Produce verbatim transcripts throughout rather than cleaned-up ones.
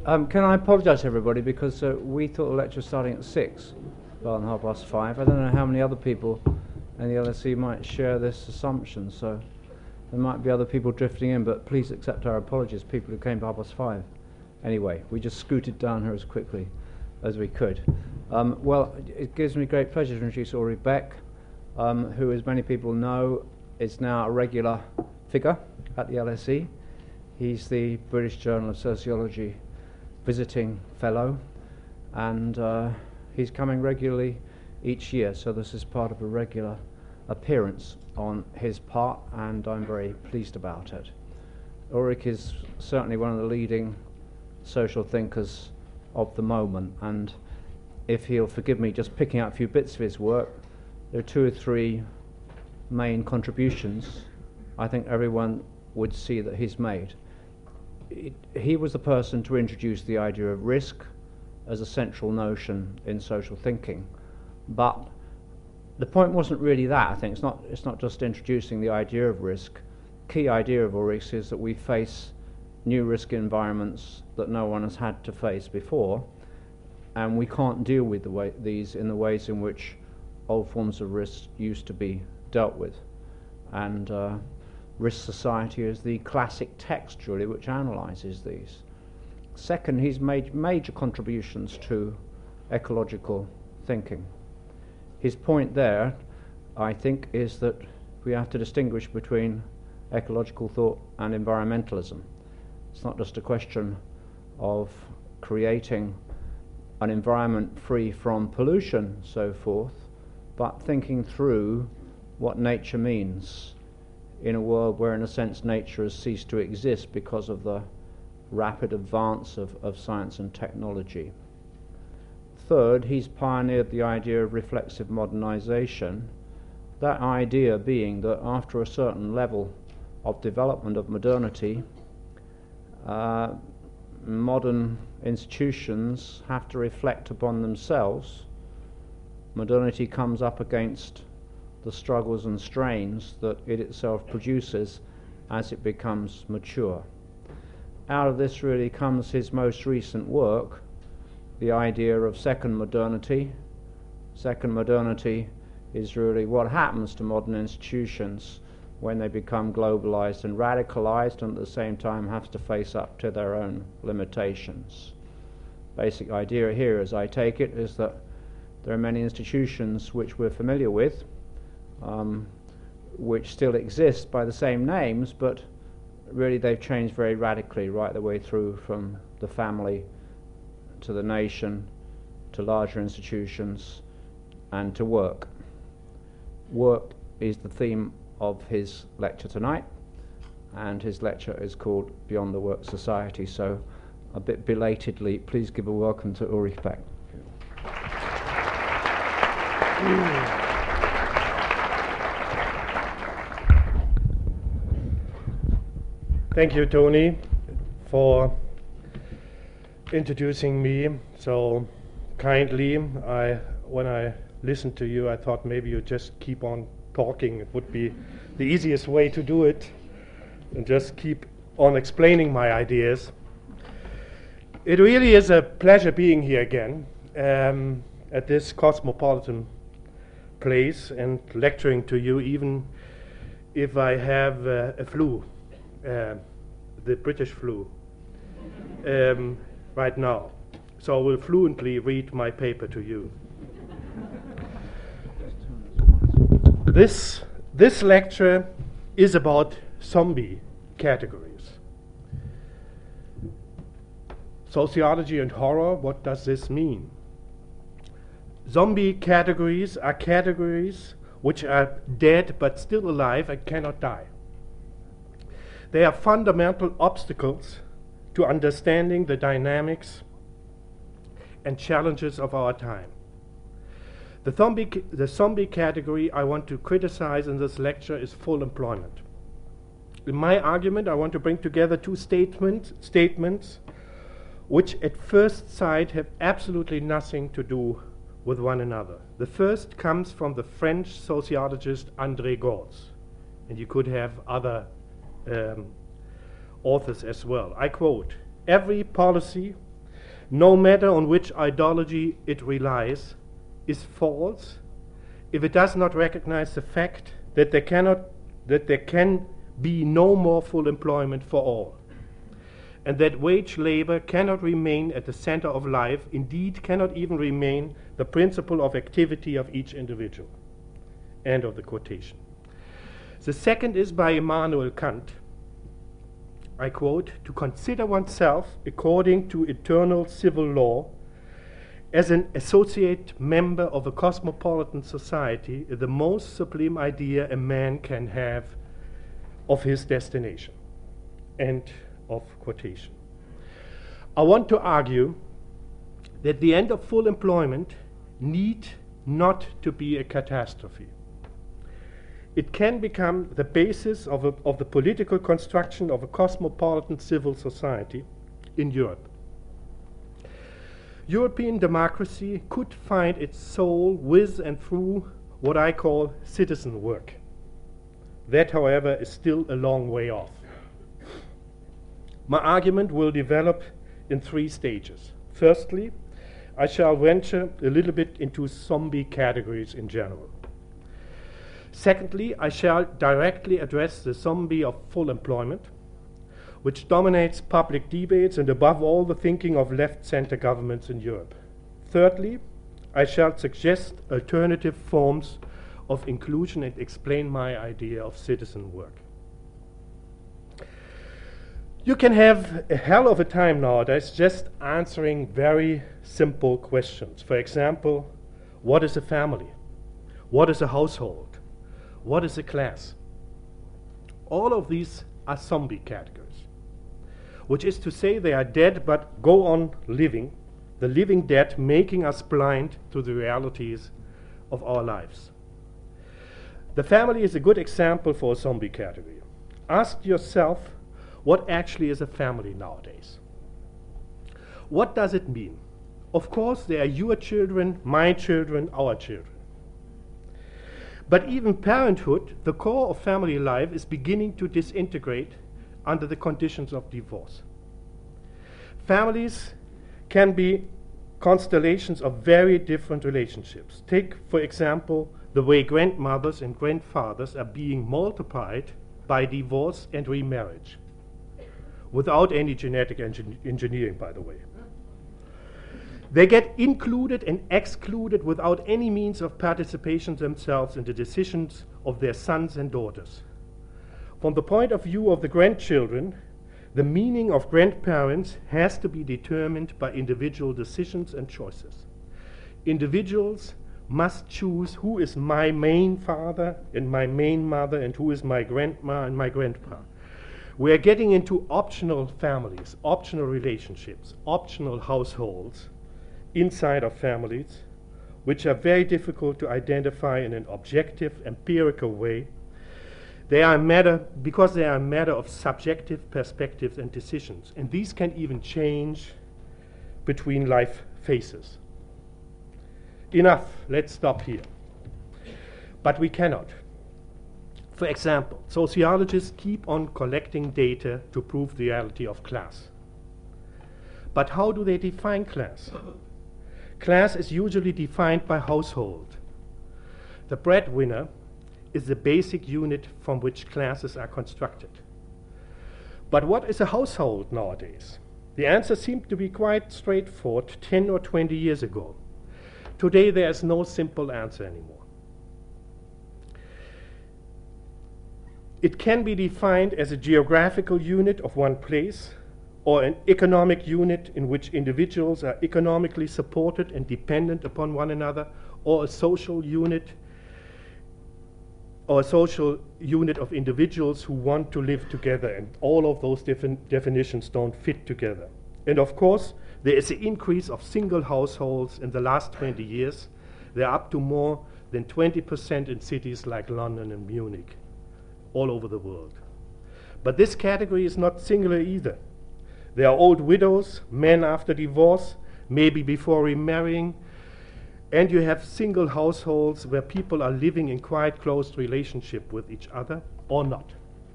Um, can I apologise to everybody because uh, we thought the lecture was starting at six rather than half past five. I don't know how many other people in the L S E might share this assumption, so there might be other people drifting in, but please accept our apologies, people who came for half past five. Anyway, we just scooted down here as quickly as we could. Um, well, it gives me great pleasure to introduce Ulrich Beck, um, who, as many people know, is now a regular figure at the L S E. He's the British Journal of Sociology visiting fellow, and uh, he's coming regularly each year, so this is part of a regular appearance on his part, and I'm very pleased about it. Ulrich is certainly one of the leading social thinkers of the moment, and if he'll forgive me just picking out a few bits of his work, there are two or three main contributions I think everyone would see that he's made. It, he was the person to introduce the idea of risk as a central notion in social thinking, but the point wasn't really that. I think it's not it's not just introducing the idea of risk. Key idea of Ulrich's is that we face new risk environments that no one has had to face before, and we can't deal with the way, these in the ways in which old forms of risk used to be dealt with. And uh, Risk Society is the classic text, really, which analyses these. Second, he's made major contributions to ecological thinking. His point there, I think, is that we have to distinguish between ecological thought and environmentalism. It's not just a question of creating an environment free from pollution, so forth, but thinking through what nature means in a world where, in a sense, nature has ceased to exist because of the rapid advance of, of science and technology. Third, he's pioneered the idea of reflexive modernization, that idea being that after a certain level of development of modernity, uh, modern institutions have to reflect upon themselves. Modernity comes up against the struggles and strains that it itself produces as it becomes mature. Out of this really comes his most recent work, the idea of second modernity. Second modernity is really what happens to modern institutions when they become globalized and radicalized, and at the same time have to face up to their own limitations. Basic idea here, as I take it, is that there are many institutions which we're familiar with, um, which still exist by the same names, but really they've changed very radically right the way through from the family to the nation to larger institutions and to work. Work is the theme of his lecture tonight, and his lecture is called Beyond the Work Society, so a bit belatedly, please give a welcome to Ulrich Beck. Thank you, Tony, for introducing me so kindly. I, when I listened to you, I thought maybe you just keep on talking. It would be the easiest way to do it, and just keep on explaining my ideas. It really is a pleasure being here again um, at this cosmopolitan place and lecturing to you, even if I have uh, a flu. Uh, the British flu um, right now. So I will fluently read my paper to you. This, this lecture is about zombie categories. Sociology and horror, what does this mean? Zombie categories are categories which are dead but still alive and cannot die. They are fundamental obstacles to understanding the dynamics and challenges of our time. The zombie, ca- the zombie category I want to criticize in this lecture is full employment. In my argument, I want to bring together two statement, statements which at first sight have absolutely nothing to do with one another. The first comes from the French sociologist André Gorz, and you could have other Um, authors as well. I quote, "Every policy no matter on which ideology it relies, is false if it does not recognize the fact that there cannot, that there can be no more full employment for all, and that wage labor cannot remain at the center of life, indeed cannot even remain the principle of activity of each individual. End of the quotation. The second is by Immanuel Kant. I quote, "To consider oneself according to eternal civil law as an associate member of a cosmopolitan society is the most sublime idea a man can have of his destination." End of quotation. I want to argue that the end of full employment need not to be a catastrophe. It can become the basis of, a, of the political construction of a cosmopolitan civil society in Europe. European democracy could find its soul with and through what I call citizen work. That, however, is still a long way off. My argument will develop in three stages. Firstly, I shall venture a little bit into zombie categories in general. Secondly, I shall directly address the zombie of full employment, which dominates public debates and above all the thinking of left-center governments in Europe. Thirdly, I shall suggest alternative forms of inclusion and explain my idea of citizen work. You can have a hell of a time nowadays just answering very simple questions. For example, what is a family? What is a household? What is a class? All of these are zombie categories, which is to say they are dead but go on living, the living dead, making us blind to the realities of our lives. The family is a good example for a zombie category. Ask yourself, what actually is a family nowadays? What does it mean? Of course, they are your children, my children, our children. But even parenthood, the core of family life, is beginning to disintegrate under the conditions of divorce. Families can be constellations of very different relationships. Take, for example, the way grandmothers and grandfathers are being multiplied by divorce and remarriage, without any genetic engin- engineering, by the way. They get included and excluded without any means of participation themselves in the decisions of their sons and daughters. From the point of view of the grandchildren, the meaning of grandparents has to be determined by individual decisions and choices. Individuals must choose who is my main father and my main mother and who is my grandma and my grandpa. We are getting into optional families, optional relationships, optional households inside of families, which are very difficult to identify in an objective, empirical way. They are a matter, because they are a matter of subjective perspectives and decisions, and these can even change between life phases. Enough, let's stop here. But we cannot. For example, sociologists keep on collecting data to prove the reality of class. But how do they define class? Class is usually defined by household. The breadwinner is the basic unit from which classes are constructed. But what is a household nowadays? The answer seemed to be quite straightforward ten or twenty years ago. Today there is no simple answer anymore. It can be defined as a geographical unit of one place, or an economic unit in which individuals are economically supported and dependent upon one another, or a social unit, or a social unit of individuals who want to live together, and all of those different definitions don't fit together. And of course, there is an increase of single households in the last twenty years. They're up to more than twenty percent in cities like London and Munich, all over the world. But this category is not singular either. There are old widows, men after divorce, maybe before remarrying, and you have single households where people are living in quite close relationship with each other or not.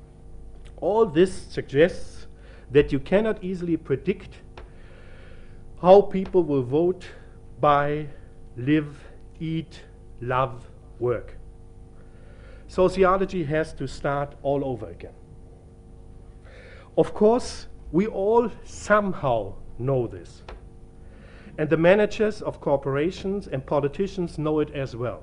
All this suggests that you cannot easily predict how people will vote, buy, live, eat, love, work. Sociology has to start all over again. Of course, we all somehow know this. And the managers of corporations and politicians know it as well.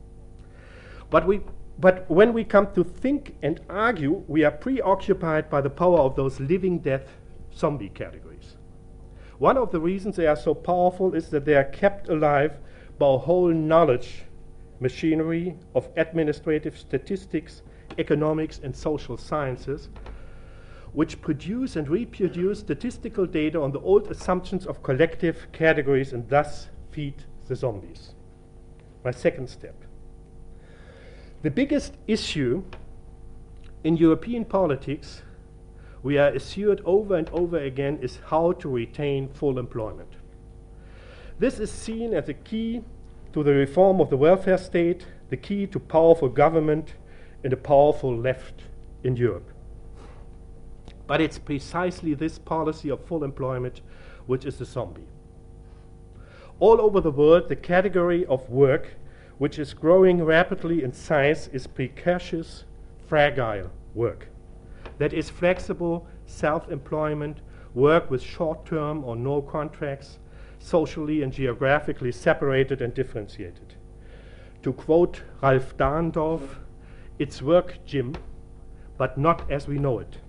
But, we, but when we come to think and argue, we are preoccupied by the power of those living death zombie categories. One of the reasons they are so powerful is that they are kept alive by a whole knowledge machinery of administrative statistics, economics, and social sciences, which produce and reproduce statistical data on the old assumptions of collective categories and thus feed the zombies. My second step. The biggest issue in European politics, we are assured over and over again, is how to retain full employment. This is seen as a key to the reform of the welfare state, the key to powerful government and a powerful left in Europe. But it's precisely this policy of full employment which is the zombie. All over the world, the category of work which is growing rapidly in size is precarious, fragile work. That is flexible self-employment, work with short-term or no contracts, socially and geographically separated and differentiated. To quote Ralph Dahrendorf, it's work, Jim, but not as we know it.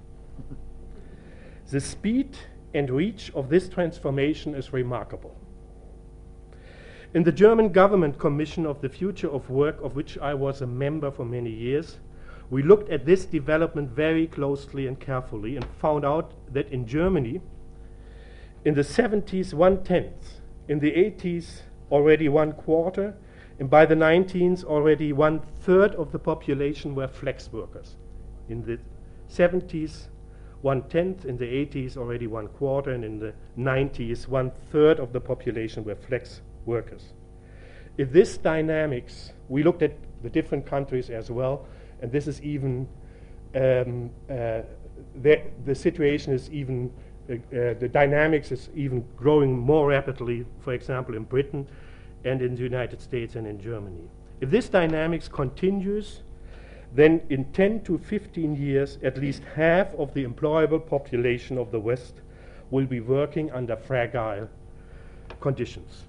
The speed and reach of this transformation is remarkable. In the German Government Commission of the Future of Work, of which I was a member for many years, we looked at this development very closely and carefully and found out that in Germany, in the seventies, one-tenth, in the eighties, already one quarter, and by the nineteens, already one-third of the population were flex workers. In the seventies, one-tenth, in the eighties, already one quarter, and in the nineties, one-third of the population were flex workers. In this dynamics, we looked at the different countries as well, and this is even, um, uh, the, the situation is even, uh, uh, the dynamics is even growing more rapidly, for example, in Britain and in the United States and in Germany. If this dynamics continues, then in ten to fifteen years, at least half of the employable population of the West will be working under fragile conditions.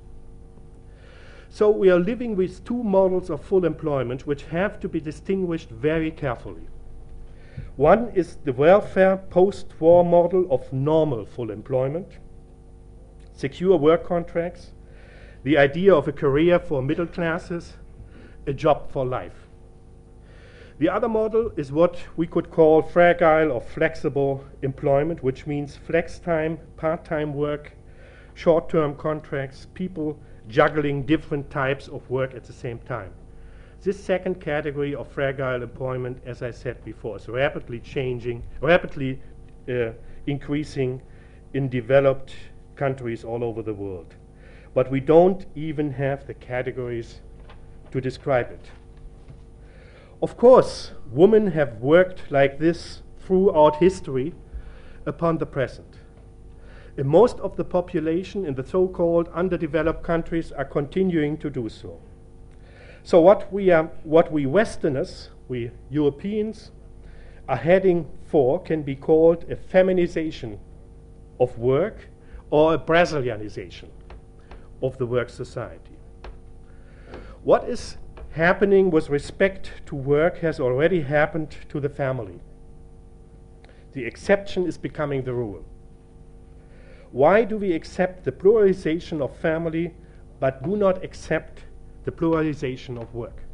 So we are living with two models of full employment which have to be distinguished very carefully. One is the welfare post-war model of normal full employment, secure work contracts, the idea of a career for middle classes, a job for life. The other model is what we could call fragile or flexible employment, which means flex time, part-time work, short-term contracts, people juggling different types of work at the same time. This second category of fragile employment, as I said before, is rapidly changing, rapidly uh, increasing in developed countries all over the world. But we don't even have the categories to describe it. Of course, women have worked like this throughout history upon the present. And most of the population in the so-called underdeveloped countries are continuing to do so. So what we are, what we Westerners, we Europeans, are heading for can be called a feminization of work or a Brazilianization of the work society. What is happening with respect to work has already happened to the family. The exception is becoming the rule. Why do we accept the pluralization of family but do not accept the pluralization of work?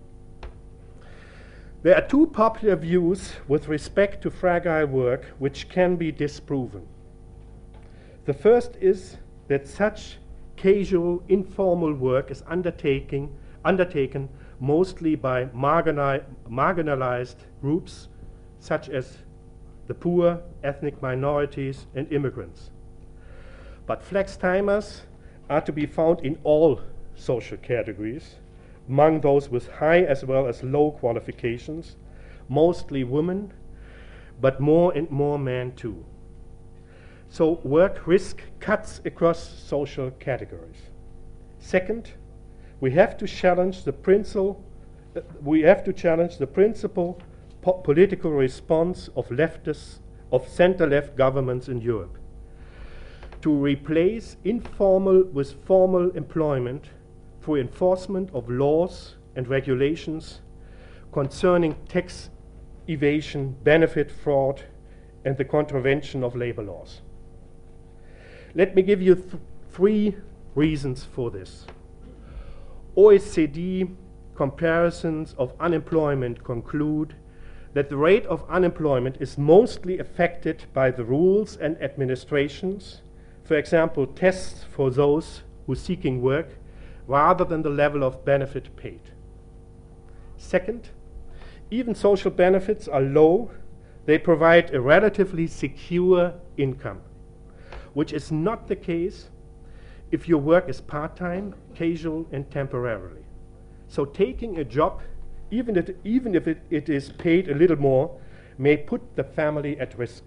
There are two popular views with respect to fragile work which can be disproven. The first is that such casual, informal work is undertaking, undertaken mostly by marginali- marginalized groups such as the poor, ethnic minorities, and immigrants. But flex-timers are to be found in all social categories, among those with high as well as low qualifications, mostly women, but more and more men too. So work risk cuts across social categories. Second, we have to challenge the principle, uh, we have to challenge the principal po political response of leftists, of center-left governments in Europe, to replace informal with formal employment through enforcement of laws and regulations concerning tax evasion, benefit fraud, and the contravention of labor laws. Let me give you th three reasons for this. O E C D comparisons of unemployment conclude that the rate of unemployment is mostly affected by the rules and administrations, for example, tests for those who are seeking work, rather than the level of benefit paid. Second, even social benefits are low. They provide a relatively secure income, which is not the case if your work is part-time, casual, and temporarily. So taking a job, even if, even if it, it is paid a little more, may put the family at risk.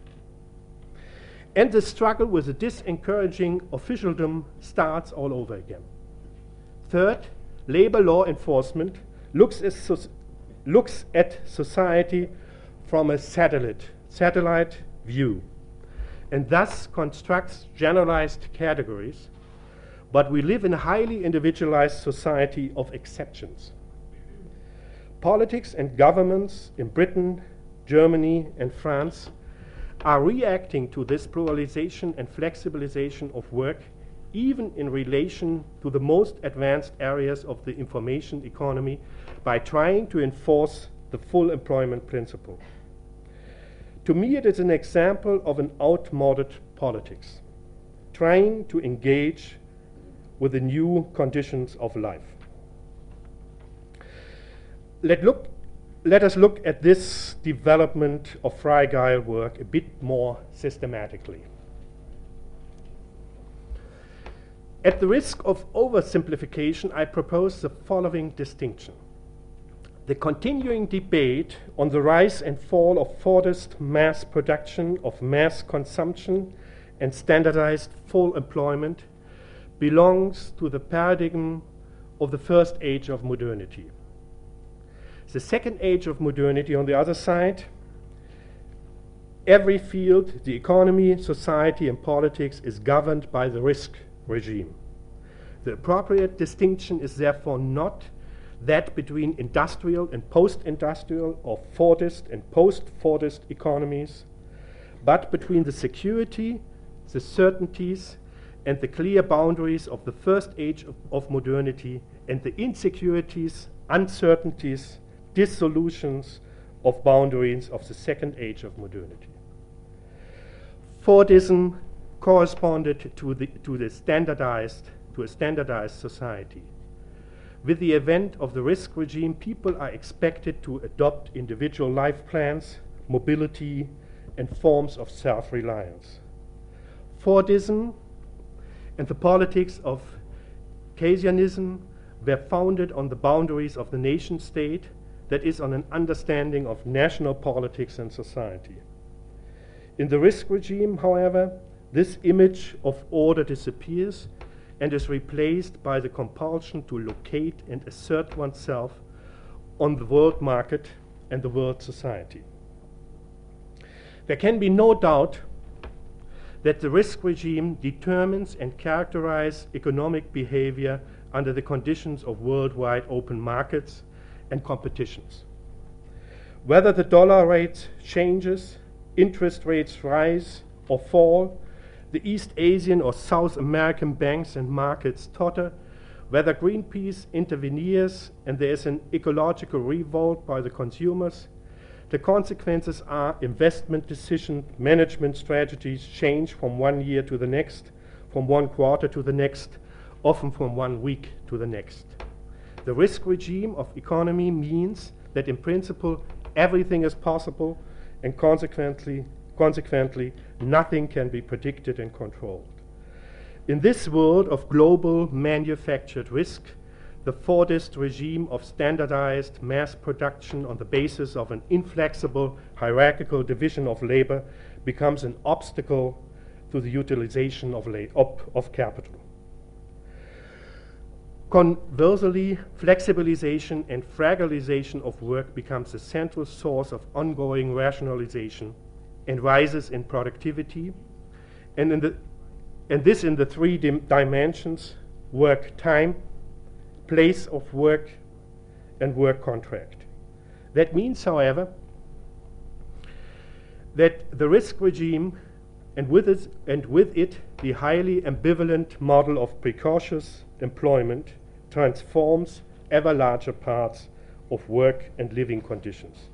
And the struggle with the disencouraging officialdom starts all over again. Third, labor law enforcement looks, as so looks at society from a satellite, satellite view, and thus constructs generalized categories. But we live in a highly individualized society of exceptions. Politics and governments in Britain, Germany, and France are reacting to this pluralization and flexibilization of work, even in relation to the most advanced areas of the information economy, by trying to enforce the full employment principle. To me, it is an example of an outmoded politics, trying to engage with the new conditions of life. Let, look, let us look at this development of fragile work a bit more systematically. At the risk of oversimplification, I propose the following distinction. The continuing debate on the rise and fall of Fordist mass production, of mass consumption, and standardized full employment belongs to the paradigm of the first age of modernity. The second age of modernity, on the other side, every field, the economy, society, and politics, is governed by the risk regime. The appropriate distinction is therefore not that between industrial and post-industrial, or Fordist and post-Fordist economies, but between the security, the certainties, and the clear boundaries of the first age of, of modernity, and the insecurities, uncertainties, dissolutions of boundaries of the second age of modernity. Fordism corresponded to the, to the standardized, to a standardized society. With the advent of the risk regime, people are expected to adopt individual life plans, mobility, and forms of self-reliance. Fordism and the politics of Keynesianism were founded on the boundaries of the nation state, that is, on an understanding of national politics and society. In the risk regime, however, this image of order disappears and is replaced by the compulsion to locate and assert oneself on the world market and the world society. There can be no doubt that the risk regime determines and characterizes economic behavior under the conditions of worldwide open markets and competitions. Whether the dollar rate changes, interest rates rise or fall, the East Asian or South American banks and markets totter, whether Greenpeace intervenes and there is an ecological revolt by the consumers, the consequences are investment decisions, management strategies change from one year to the next, from one quarter to the next, often from one week to the next. The risk regime of economy means that in principle everything is possible, and consequently, consequently nothing can be predicted and controlled. In this world of global manufactured risk, the Fordist regime of standardized mass production on the basis of an inflexible hierarchical division of labor becomes an obstacle to the utilization of, la- of, of capital. Conversely, flexibilization and fragilization of work becomes a central source of ongoing rationalization and rises in productivity, and, in the, and this in the three dim- dimensions: work time, place of work, and work contract. That means, however, that the risk regime, and with it, and with it the highly ambivalent model of precocious employment, transforms ever larger parts of work and living conditions.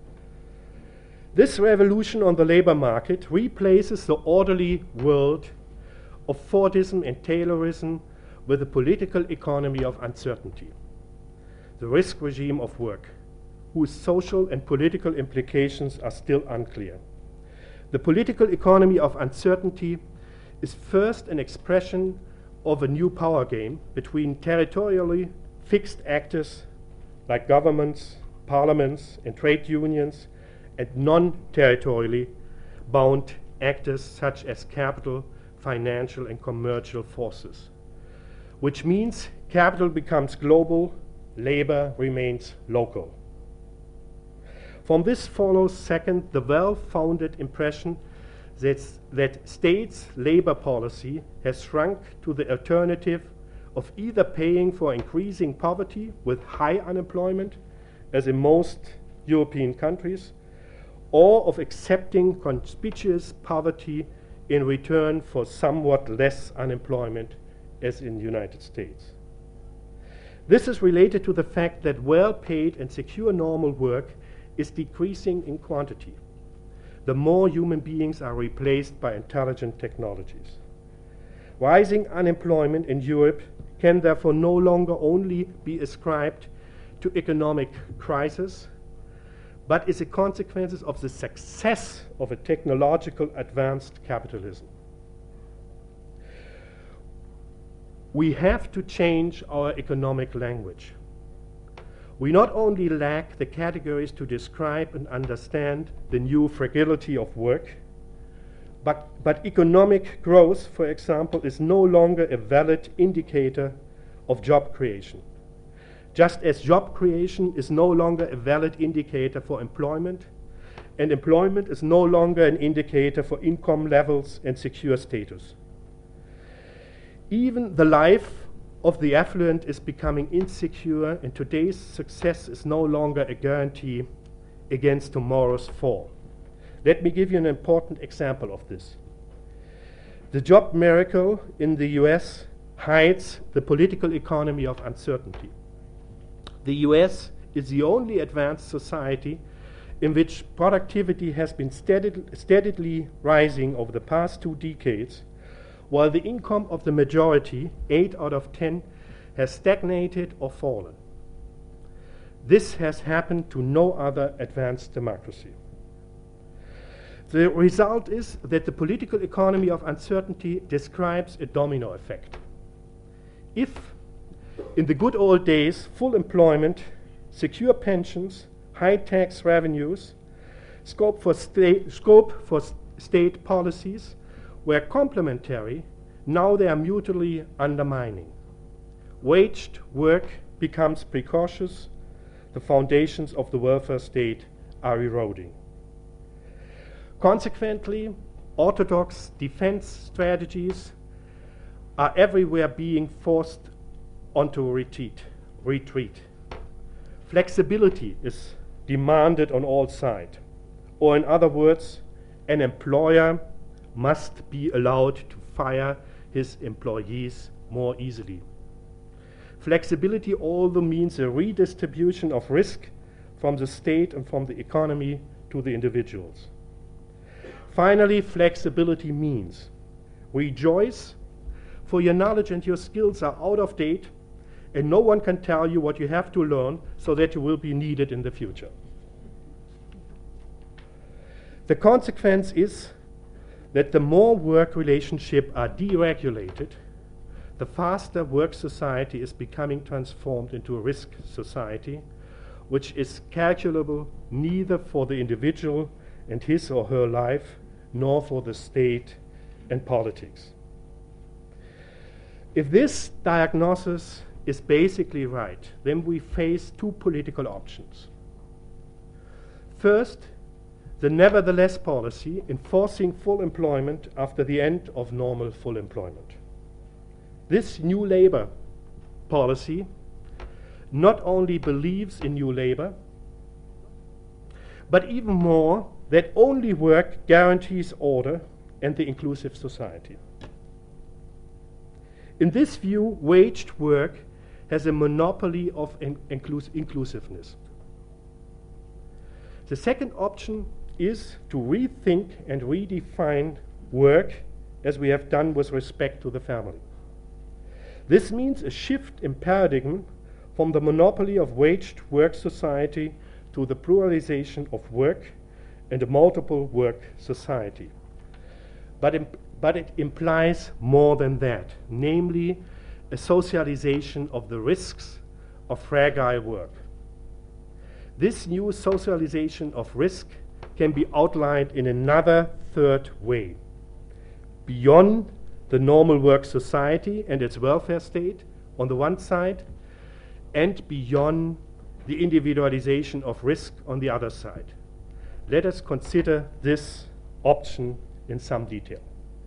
This revolution on the labor market replaces the orderly world of Fordism and Taylorism with a political economy of uncertainty, the risk regime of work, whose social and political implications are still unclear. The political economy of uncertainty is first an expression of a new power game between territorially fixed actors like governments, parliaments, and trade unions, and non-territorially bound actors such as capital, financial, and commercial forces, which means capital becomes global, labor remains local. From this follows, second, the well-founded impression that, that states' labor policy has shrunk to the alternative of either paying for increasing poverty with high unemployment, as in most European countries, or of accepting conspicuous poverty in return for somewhat less unemployment, as in the United States. This is related to the fact that well-paid and secure normal work is decreasing in quantity the more human beings are replaced by intelligent technologies. Rising unemployment in Europe can therefore no longer only be ascribed to economic crisis, but is a consequence of the success of a technological advanced capitalism. We have to change our economic language. We not only lack the categories to describe and understand the new fragility of work, but, but economic growth, for example, is no longer a valid indicator of job creation. Just as job creation is no longer a valid indicator for employment, and employment is no longer an indicator for income levels and secure status. Even the life of the affluent is becoming insecure, and today's success is no longer a guarantee against tomorrow's fall. Let me give you an important example of this. The job miracle in the U S hides the political economy of uncertainty. The U S is the only advanced society in which productivity has been steadily, steadily rising over the past two decades, while the income of the majority, eight out of ten, has stagnated or fallen. This has happened to no other advanced democracy. The result is that the political economy of uncertainty describes a domino effect. If, in the good old days, full employment, secure pensions, high tax revenues, scope for, sta- scope for st- state policies were complementary, now they are mutually undermining. Waged work becomes precocious, the foundations of the welfare state are eroding. Consequently, orthodox defense strategies are everywhere being forced onto retreat. retreat. Flexibility is demanded on all sides, or in other words, an employer must be allowed to fire his employees more easily. Flexibility also means a redistribution of risk from the state and from the economy to the individuals. Finally, flexibility means rejoice, for your knowledge and your skills are out of date, and no one can tell you what you have to learn so that you will be needed in the future. The consequence is that the more work relationships are deregulated, the faster work society is becoming transformed into a risk society, which is calculable neither for the individual and his or her life, nor for the state and politics. If this diagnosis is basically right, then we face two political options. First, the nevertheless policy enforcing full employment after the end of normal full employment. This new labor policy not only believes in new labor, but even more, that only work guarantees order and the inclusive society. In this view, waged work has a monopoly of in inclus inclusiveness. The second option is to rethink and redefine work as we have done with respect to the family. This means a shift in paradigm from the monopoly of waged work society to the pluralization of work and a multiple work society. But, imp but it implies more than that, namely a socialization of the risks of fragile work. This new socialization of risk can be outlined in another third way. Beyond the normal work society and its welfare state on the one side, and beyond the individualization of risk on the other side. Let us consider this option in some detail.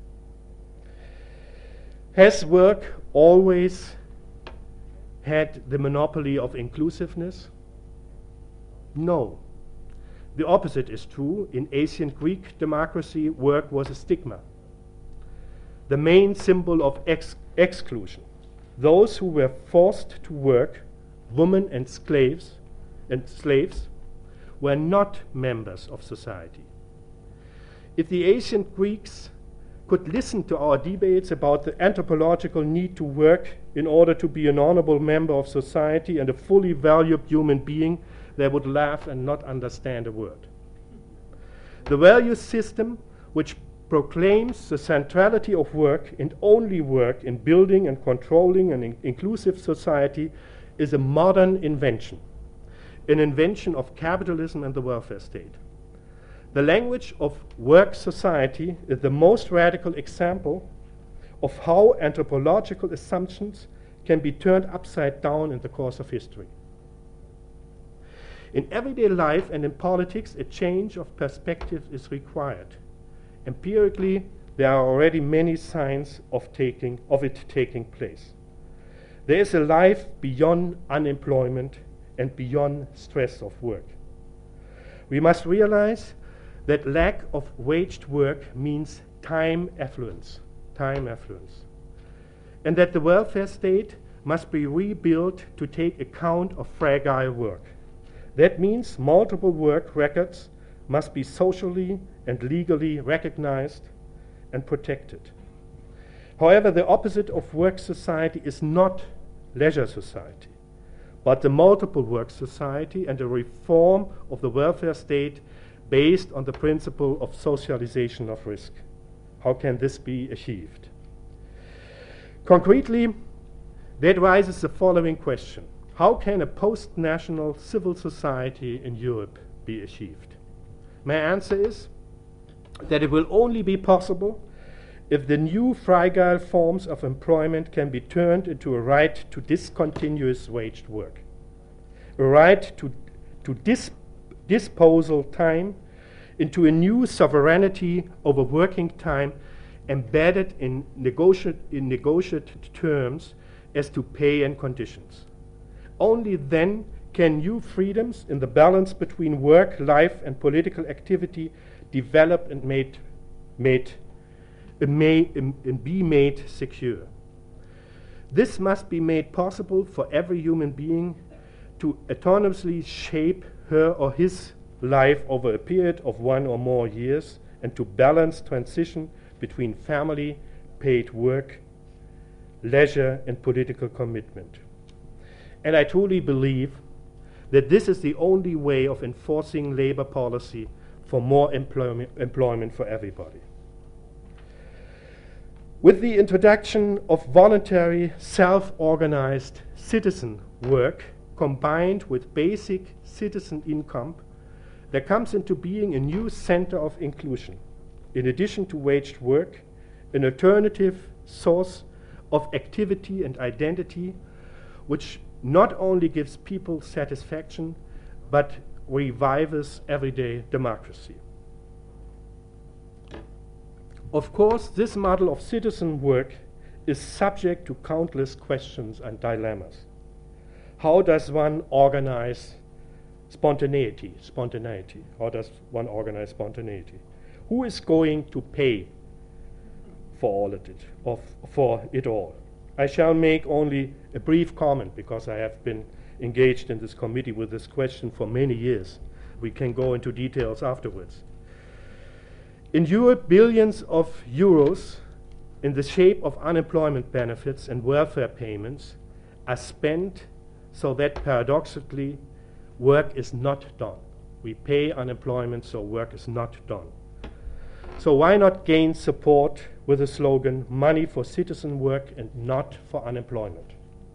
Has work always had the monopoly of inclusiveness? No. The opposite is true. In ancient Greek democracy, work was a stigma, the main symbol of ex exclusion. Those who were forced to work, women and slaves, and slaves, were not members of society. If the ancient Greeks could listen to our debates about the anthropological need to work in order to be an honorable member of society and a fully valued human being, they would laugh and not understand a word. The value system which proclaims the centrality of work and only work in building and controlling an in inclusive society is a modern invention, an invention of capitalism and the welfare state. The language of work society is the most radical example of how anthropological assumptions can be turned upside down in the course of history. In everyday life and in politics, a change of perspective is required. Empirically, there are already many signs of, taking, of it taking place. There is a life beyond unemployment and beyond stress of work. We must realize that lack of waged work means time affluence, time affluence, and that the welfare state must be rebuilt to take account of fragile work. That means multiple work records must be socially and legally recognized and protected. However, the opposite of work society is not leisure society, but the multiple work society and a reform of the welfare state based on the principle of socialization of risk. How can this be achieved? Concretely, that raises the following question. How can a post-national civil society in Europe be achieved? My answer is that it will only be possible if the new fragile forms of employment can be turned into a right to discontinuous waged work, a right to, to dis disposal time, into a new sovereignty over working time embedded in, negotiate, in negotiated terms as to pay and conditions. Only then can new freedoms in the balance between work, life, and political activity develop and made, made, uh, may, um, and be made secure. This must be made possible for every human being to autonomously shape her or his life over a period of one or more years and to balance transition between family, paid work, leisure, and political commitment. And I truly believe that this is the only way of enforcing labor policy for more employment, employment for everybody. With the introduction of voluntary, self-organized citizen work combined with basic citizen income, there comes into being a new center of inclusion. In addition to waged work an alternative source of activity and identity, which not only gives people satisfaction, but revives everyday democracy. Of course, this model of citizen work is subject to countless questions and dilemmas. How does one organize spontaneity? Spontaneity. How does one organize spontaneity? Who is going to pay for all of it, of, for it all? I shall make only a brief comment because I have been engaged in this committee with this question for many years. We can go into details afterwards. In Europe, billions of euros in the shape of unemployment benefits and welfare payments are spent so that paradoxically work is not done. We pay unemployment so work is not done. So why not gain support with the slogan, money for citizen work and not for unemployment?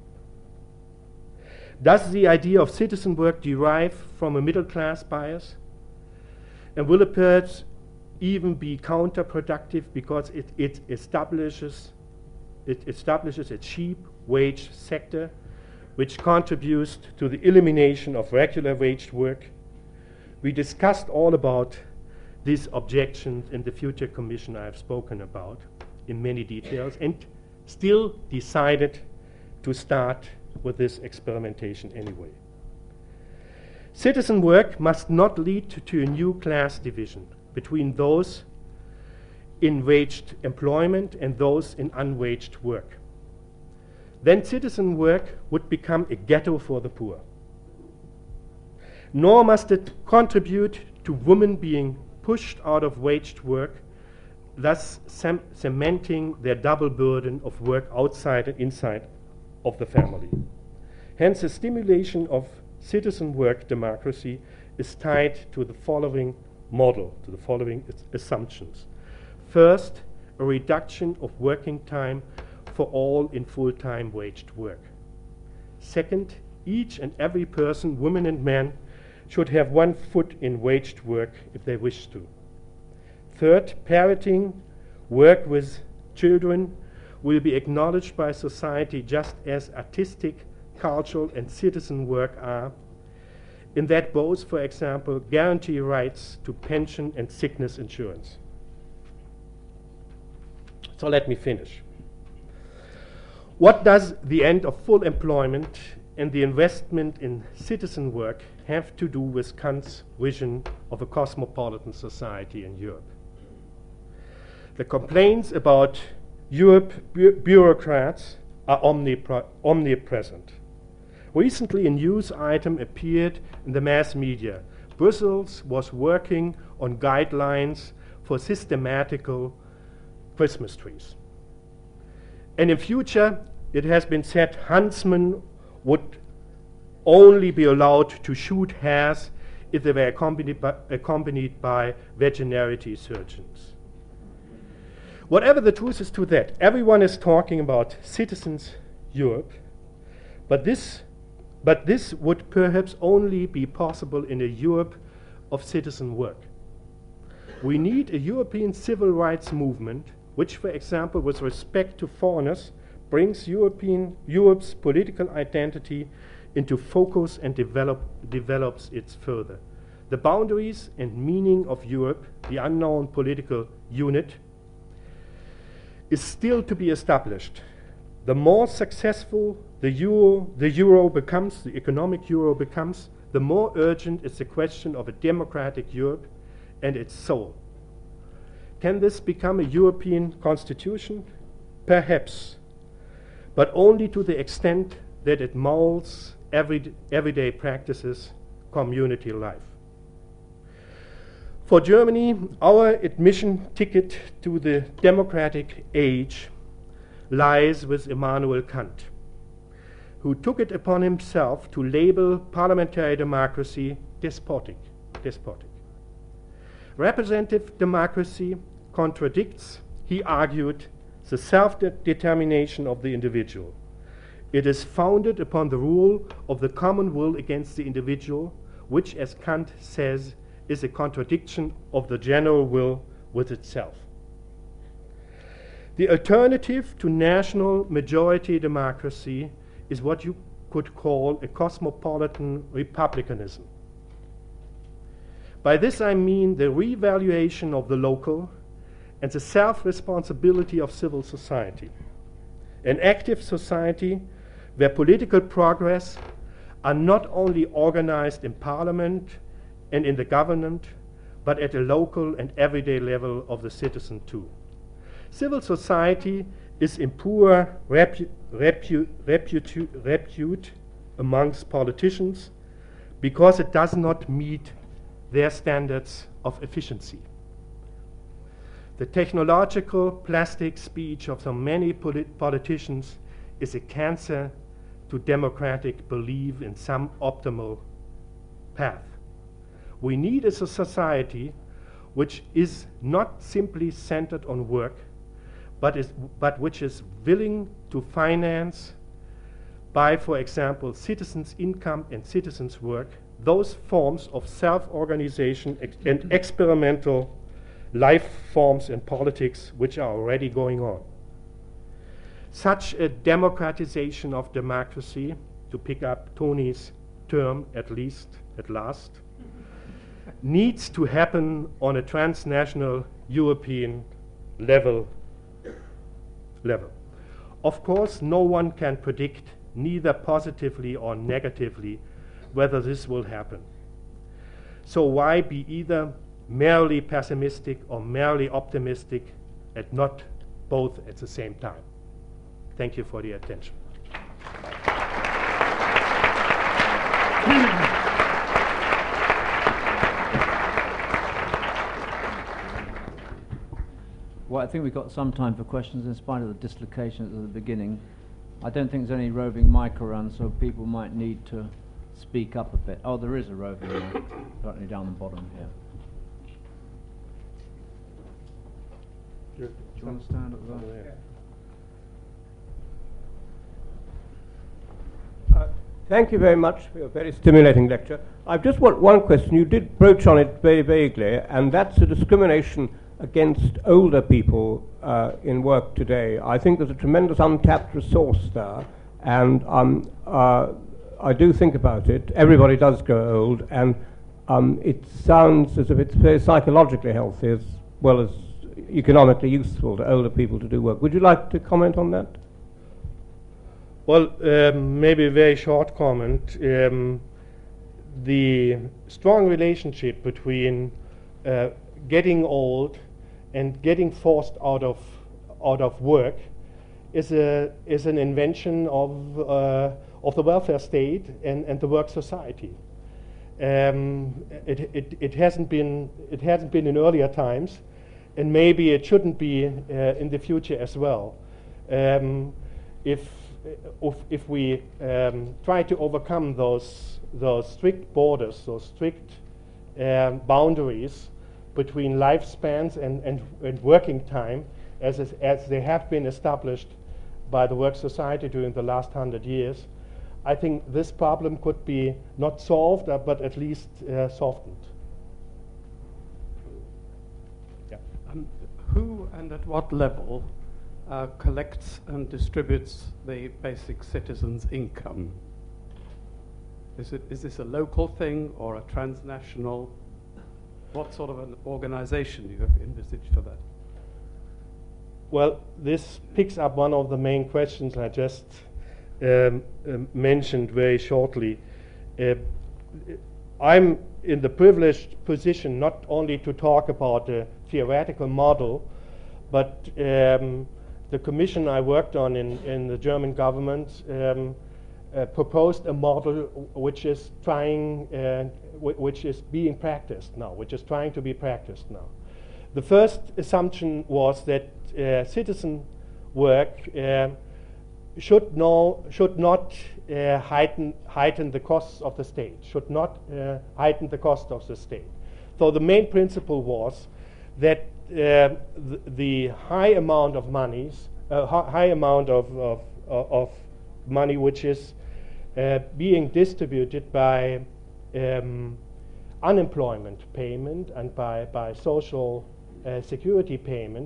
Does the idea of citizen work derive from a middle class bias? And will it perhaps even be counterproductive because it, it establishes it establishes a cheap wage sector which contributes to the elimination of regular wage work? We discussed all about these objections in the future commission I have spoken about in many details, and still decided to start with this experimentation anyway. Citizen work must not lead to, to a new class division between those in waged employment and those in unwaged work. Then citizen work would become a ghetto for the poor. Nor must it contribute to women being pushed out of waged work, thus cem- cementing their double burden of work outside and inside of the family. Hence, the stimulation of citizen work democracy is tied to the following model, to the following as- assumptions. First, a reduction of working time for all in full-time waged work. Second, each and every person, women and men, should have one foot in waged work if they wish to. Third, parenting, work with children will be acknowledged by society just as artistic, cultural, and citizen work are, in that both, for example, guarantee rights to pension and sickness insurance. So let me finish. What does the end of full employment and the investment in citizen work have to do with Kant's vision of a cosmopolitan society in Europe? The complaints about Europe bu- bureaucrats are omnipre- omnipresent. Recently, a news item appeared in the mass media. Brussels was working on guidelines for systematical Christmas trees. And in future, it has been said huntsmen would only be allowed to shoot hares if they were accompanied by, accompanied by veterinary surgeons. Whatever the truth is to that, everyone is talking about citizens Europe, but this, but this would perhaps only be possible in a Europe of citizen work. We need a European civil rights movement which, for example, with respect to foreigners, brings European, Europe's political identity into focus and develop, develops it further. The boundaries and meaning of Europe, the unknown political unit, is still to be established. The more successful the euro, the euro becomes, the economic euro becomes, the more urgent is the question of a democratic Europe and its soul. Can this become a European constitution? Perhaps, but only to the extent that it molds every, everyday practices, community life. For Germany, our admission ticket to the democratic age lies with Immanuel Kant, who took it upon himself to label parliamentary democracy despotic. despotic. Representative democracy contradicts, he argued, the self-determination of the individual. It is founded upon the rule of the common will against the individual, which, as Kant says, is a contradiction of the general will with itself. The alternative to national majority democracy is what you could call a cosmopolitan republicanism. By this I mean the revaluation of the local and the self-responsibility of civil society. An active society where political progress are not only organized in parliament and in the government, but at a local and everyday level of the citizen too. Civil society is in poor repu repu reputu repute amongst politicians because it does not meet their standards of efficiency. The technological plastic speech of so many polit politicians is a cancer to democratic belief in some optimal path. We need a society which is not simply centered on work, but, is, but which is willing to finance by, for example, citizens' income and citizens' work, those forms of self-organization ex and experimental life forms in politics which are already going on. Such a democratization of democracy, to pick up Tony's term at least, at last, needs to happen on a transnational European level. level. Of course, no one can predict, neither positively or negatively, whether this will happen. So why be either merely pessimistic or merely optimistic, and not both at the same time? Thank you for the attention. Well, I think we've got some time for questions in spite of the dislocations at the beginning. I don't think there's any roving mic around, so people might need to speak up a bit. Oh, there is a roving mic, certainly down the bottom here. Do you want to stand up there? Uh, thank you very much for your very stimulating lecture. I've just got one question. You did broach on it very vaguely, and that's the discrimination against older people uh, in work today. I think there's a tremendous untapped resource there, and um, uh, I do think about it. Everybody does grow old, and um, it sounds as if it's very psychologically healthy as well as economically useful to older people to do work. Would you like to comment on that? Well, um, maybe a very short comment. Um, the strong relationship between uh, getting old and getting forced out of out of work is a is an invention of uh, of the welfare state and, and the work society. Um, it, it it hasn't been it hasn't been in earlier times, and maybe it shouldn't be uh, in the future as well. Um, if if if we um, try to overcome those those strict borders, those strict um, boundaries between lifespans and, and, and working time, as, is, as they have been established by the work society during the last hundred years, I think this problem could be not solved, uh, but at least uh, softened. Yeah. Um, who and at what level uh, collects and distributes the basic citizen's income? Is it, is this a local thing or a transnational? What sort of an organization do you have envisaged for that? Well, this picks up one of the main questions I just um, um, mentioned very shortly. Uh, I'm in the privileged position not only to talk about a theoretical model, but um, the commission I worked on in, in the German government um, uh, proposed a model which is trying, uh, which is being practiced now, which is trying to be practiced now. The first assumption was that uh, citizen work uh, should, know, should not uh, heighten, heighten the costs of the state, should not uh, heighten the cost of the state. So the main principle was that uh, the, the high amount of monies, uh, high amount of, of, of money which is uh, being distributed by um, unemployment payment and by, by social uh, security payment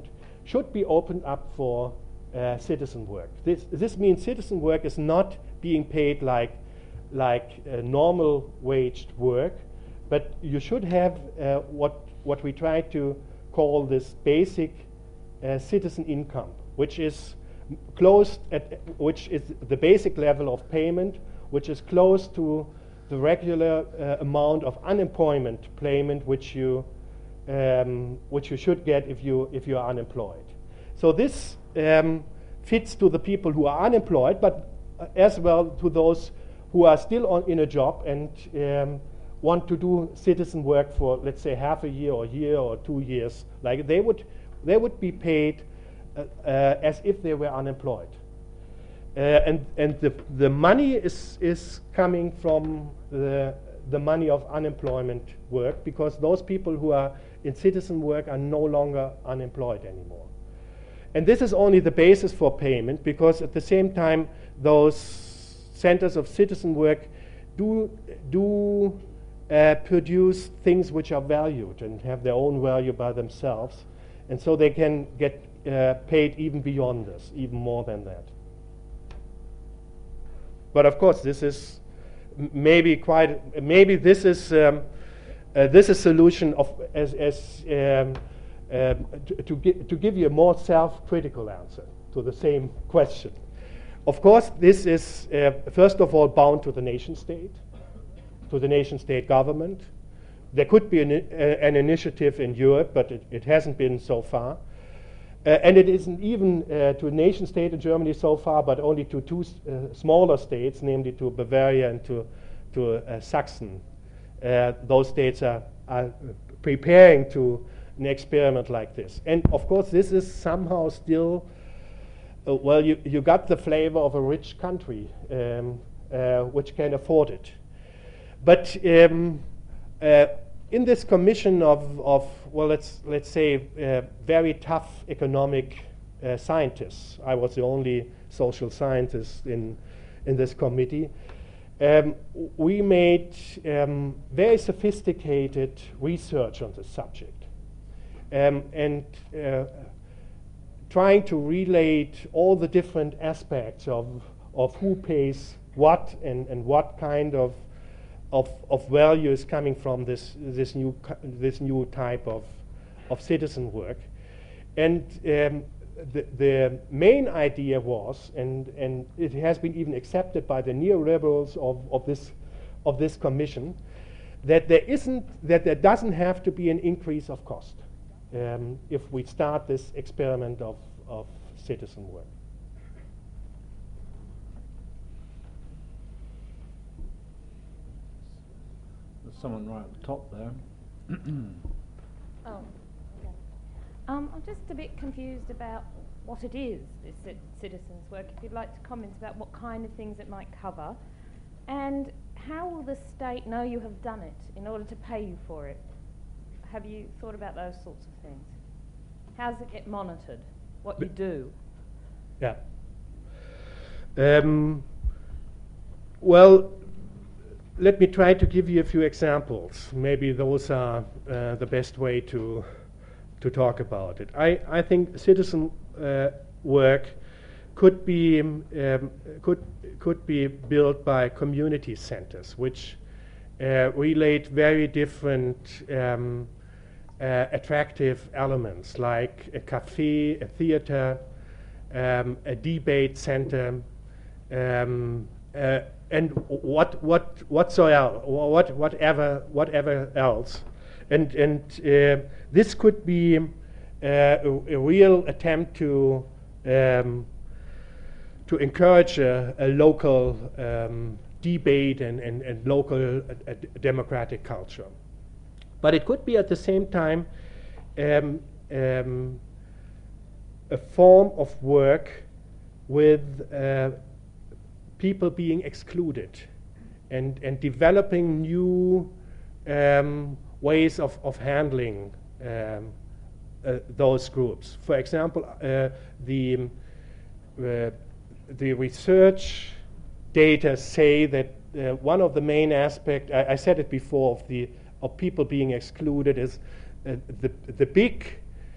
should be opened up for uh, citizen work. This, this means citizen work is not being paid like, like uh, normal waged work, but you should have uh, what, what we try to call this basic uh, citizen income, which is close at, which is the basic level of payment, which is close to the regular uh, amount of unemployment payment which you um, which you should get if you if you are unemployed. So this um, fits to the people who are unemployed, but uh, as well to those who are still on, in a job and um, want to do citizen work for, let's say, half a year or a year or two years. Like they would they would be paid uh, uh, as if they were unemployed. Uh, and and the the money is is coming from the the money of unemployment work, because those people who are in citizen work are no longer unemployed anymore. And this is only the basis for payment, because at the same time those centers of citizen work do do uh, produce things which are valued and have their own value by themselves, and so they can get uh, paid even beyond this, even more than that. But of course, this is m maybe quite. Maybe this is um, uh, this is solution of as as um, uh, to to, gi to give you a more self-critical answer to the same question. Of course, this is uh, first of all bound to the nation state, to the nation state government. There could be an, uh, an initiative in Europe, but it, it hasn't been so far. Uh, and it isn't even uh, to a nation state in Germany so far, but only to two uh, smaller states, namely to Bavaria and to, to uh, Saxon. Uh, those states are, are preparing to an experiment like this. And of course, this is somehow still, uh, well, you, you got the flavor of a rich country um, uh, which can afford it. But um, uh, in this commission of, of well, let's let's say uh, very tough economic uh, scientists, I was the only social scientist in in this committee. Um, we made um, very sophisticated research on the subject, um, and uh, trying to relate all the different aspects of of who pays what and and what kind of Of, of value is coming from this this new this new type of of citizen work, and um, the the main idea was, and and it has been even accepted by the neoliberals of of this of this commission, that there isn't that there doesn't have to be an increase of cost um, if we start this experiment of of citizen work. Someone right at the top there. Oh, okay. Um, I'm just a bit confused about what it is, this ci citizens' work. If you'd like to comment about what kind of things it might cover, and how will the state know you have done it in order to pay you for it? Have you thought about those sorts of things? How does it get monitored, what you do? Yeah. Um, well, let me try to give you a few examples. Maybe those are uh, the best way to to talk about it. I, I think citizen uh, work could be um, could could be built by community centers, which uh, relate very different um, uh, attractive elements, like a cafe, a theater, um, a debate center. Um, uh, And what what whatsoever what whatever whatever else, and and uh, this could be uh, a, a real attempt to um, to encourage a, a local um, debate and and, and local a, a democratic culture. But it could be at the same time um, um, a form of work with Uh, people being excluded, and, and developing new um, ways of, of handling um, uh, those groups. For example, uh, the, uh, the research data say that uh, one of the main aspects, I, I said it before, of, the, of people being excluded is uh, the, the big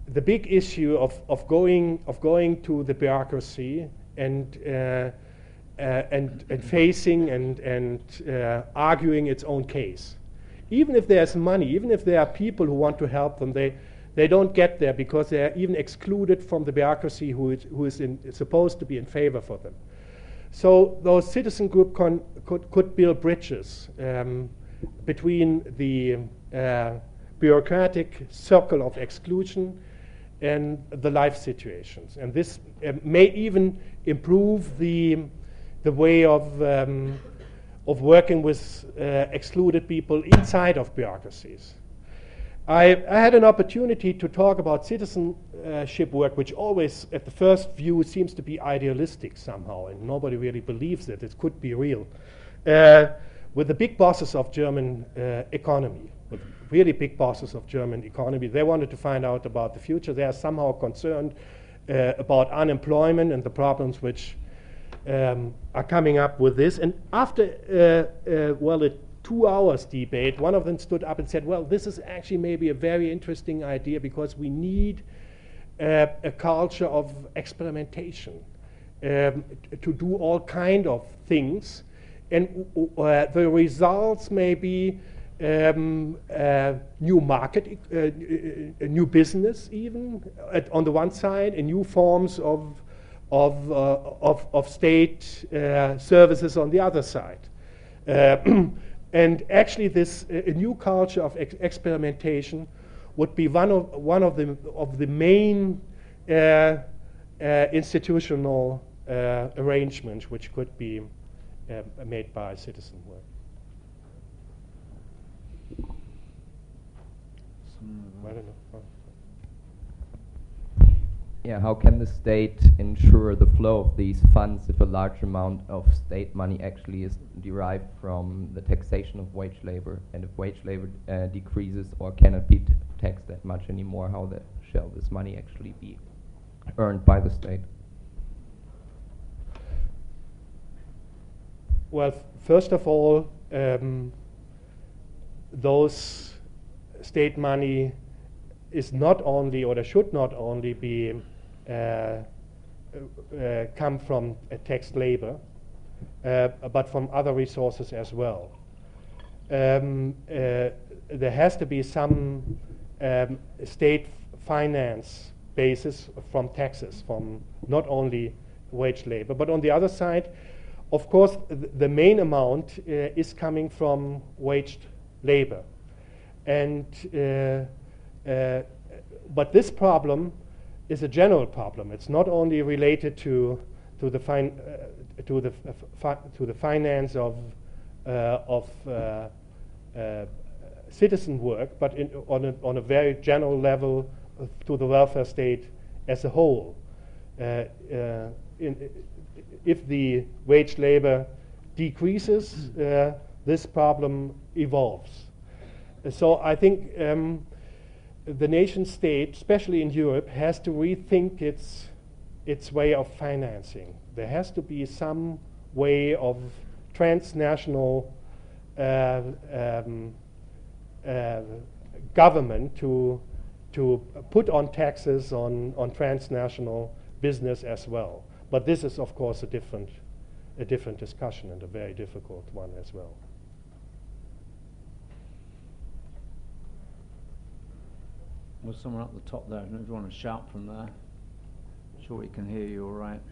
the big issue of, of going of going to the bureaucracy and uh, uh, and and facing and and uh, arguing its own case. Even if there's money, even if there are people who want to help them, they they don't get there because they are even excluded from the bureaucracy who is, who is in, supposed to be in favor for them. So those citizen group con could, could build bridges um, between the uh, bureaucratic circle of exclusion and the life situations. And this uh, may even improve the, the way of, um, of working with uh, excluded people inside of bureaucracies. I, I had an opportunity to talk about citizenship work, which always, at the first view, seems to be idealistic somehow, and nobody really believes that it could be real, uh, with the big bosses of German uh, economy, with really big bosses of German economy. They wanted to find out about the future. They are somehow concerned uh, about unemployment and the problems which um, are coming up with this. And after, uh, uh, well, it two hours debate, one of them stood up and said, well, this is actually maybe a very interesting idea because we need uh, a culture of experimentation um, to do all kind of things. And uh, the results may be um, uh, new market, uh, uh, new business even at, on the one side, and new forms of, of, uh, of, of state uh, services on the other side. Uh, And actually, this uh, a new culture of ex experimentation would be one of one of the of the main uh, uh, institutional uh, arrangements which could be uh, made by citizen work. I don't know. Oh. Yeah, how can the state ensure the flow of these funds if a large amount of state money actually is derived from the taxation of wage labor? And if wage labor uh, decreases or cannot be t taxed that much anymore, how the, shall this money actually be earned by the state? Well, first of all, um, those state money is not only, or should not only be uh, uh, come from uh, taxed labor, uh, but from other resources as well. Um, uh, there has to be some um, state finance basis from taxes, from not only wage labor, but on the other side, of course, th the main amount uh, is coming from waged labor. And uh, Uh, but this problem is a general problem. It's not only related to to the fin uh, to the f fi to the finance of uh, of uh, uh, citizen work, but in, on a on a very general level uh, to the welfare state as a whole. Uh, uh, in, if the wage labor decreases, uh, this problem evolves. So I think. Um, The nation state, especially in Europe, has to rethink its, its way of financing. There has to be some way of transnational uh, um, uh, government to, to put on taxes on, on transnational business as well. But this is, of course, a different, a different discussion and a very difficult one as well. Was someone up the top there? If you want to shout from there, sure we can hear you all right. Do